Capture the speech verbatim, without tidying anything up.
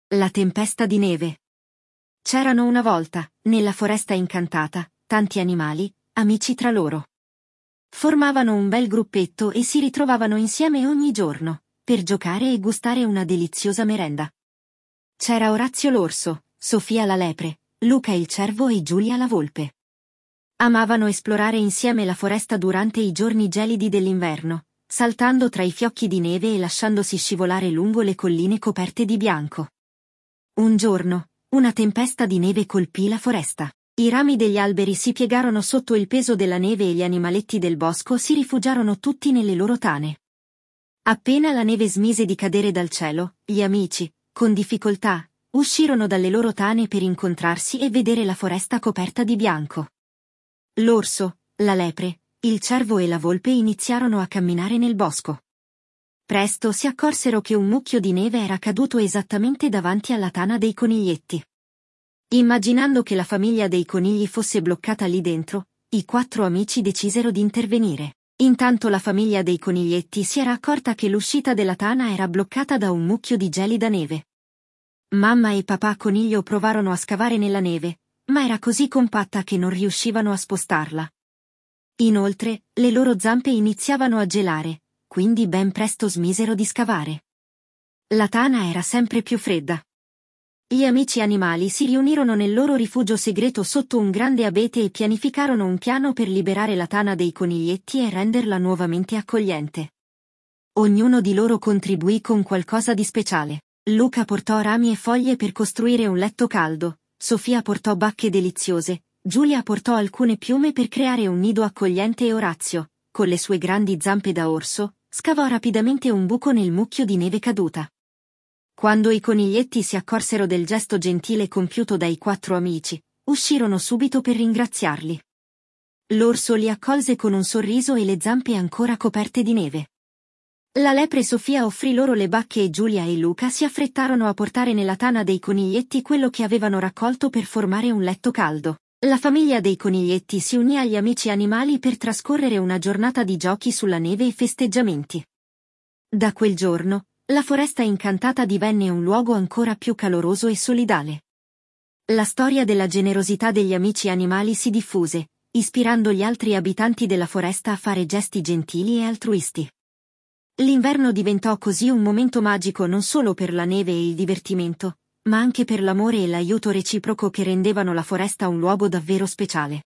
La tempesta di neve. C'erano una volta, nella foresta incantata, tanti animali, amici tra loro. Formavano un bel gruppetto e si ritrovavano insieme ogni giorno, per giocare e gustare una deliziosa merenda. C'era Orazio l'orso, Sofia la lepre, Luca il cervo e Giulia la volpe. Amavano esplorare insieme la foresta durante i giorni gelidi dell'inverno, saltando tra i fiocchi di neve e lasciandosi scivolare lungo le colline coperte di bianco. Un giorno, una tempesta di neve colpì la foresta. I rami degli alberi si piegarono sotto il peso della neve e gli animaletti del bosco si rifugiarono tutti nelle loro tane. Appena la neve smise di cadere dal cielo, gli amici, con difficoltà, uscirono dalle loro tane per incontrarsi e vedere la foresta coperta di bianco. L'orso, la lepre, il cervo e la volpe iniziarono a camminare nel bosco. Presto si accorsero che un mucchio di neve era caduto esattamente davanti alla tana dei coniglietti. Immaginando che la famiglia dei conigli fosse bloccata lì dentro, i quattro amici decisero di intervenire. Intanto la famiglia dei coniglietti si era accorta che l'uscita della tana era bloccata da un mucchio di gelida neve. Mamma e papà coniglio provarono a scavare nella neve, ma era così compatta che non riuscivano a spostarla. Inoltre, le loro zampe iniziavano a gelare, quindi ben presto smisero di scavare. La tana era sempre più fredda. Gli amici animali si riunirono nel loro rifugio segreto sotto un grande abete e pianificarono un piano per liberare la tana dei coniglietti e renderla nuovamente accogliente. Ognuno di loro contribuì con qualcosa di speciale. Luca portò rami e foglie per costruire un letto caldo, Sofia portò bacche deliziose, Giulia portò alcune piume per creare un nido accogliente e Orazio, con le sue grandi zampe da orso, scavò rapidamente un buco nel mucchio di neve caduta. Quando i coniglietti si accorsero del gesto gentile compiuto dai quattro amici, uscirono subito per ringraziarli. L'orso li accolse con un sorriso e le zampe ancora coperte di neve. La lepre Sofia offrì loro le bacche e Giulia e Luca si affrettarono a portare nella tana dei coniglietti quello che avevano raccolto per formare un letto caldo. La famiglia dei coniglietti si unì agli amici animali per trascorrere una giornata di giochi sulla neve e festeggiamenti. Da quel giorno, la foresta incantata divenne un luogo ancora più caloroso e solidale. La storia della generosità degli amici animali si diffuse, ispirando gli altri abitanti della foresta a fare gesti gentili e altruisti. L'inverno diventò così un momento magico non solo per la neve e il divertimento, ma anche per l'amore e l'aiuto reciproco che rendevano la foresta un luogo davvero speciale.